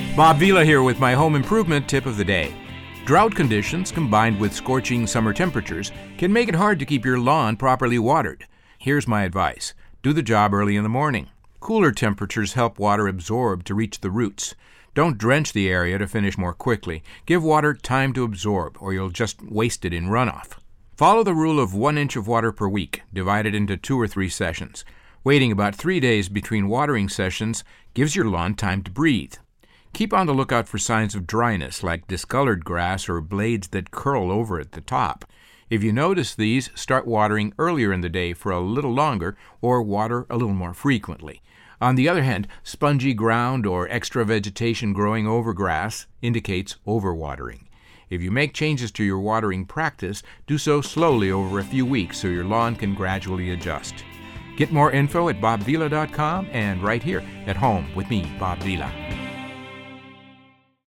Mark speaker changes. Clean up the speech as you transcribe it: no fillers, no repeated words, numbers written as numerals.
Speaker 1: Bob Vila here with my home improvement tip of the day. Drought conditions combined with scorching summer temperatures can make it hard to keep your lawn properly watered. Here's my advice. Do the job early in the morning. Cooler temperatures help water absorb to reach the roots. Don't drench the area to finish more quickly. Give water time to absorb, or you'll just waste it in runoff. Follow the rule of 1 inch of water per week, divided into 2 or 3 sessions. Waiting about 3 days between watering sessions gives your lawn time to breathe. Keep on the lookout for signs of dryness, like discolored grass or blades that curl over at the top. If you notice these, start watering earlier in the day for a little longer, or water a little more frequently. On the other hand, spongy ground or extra vegetation growing over grass indicates overwatering. If you make changes to your watering practice, do so slowly over a few weeks so your lawn can gradually adjust. Get more info at bobvila.com and right here at home with me, Bob Vila.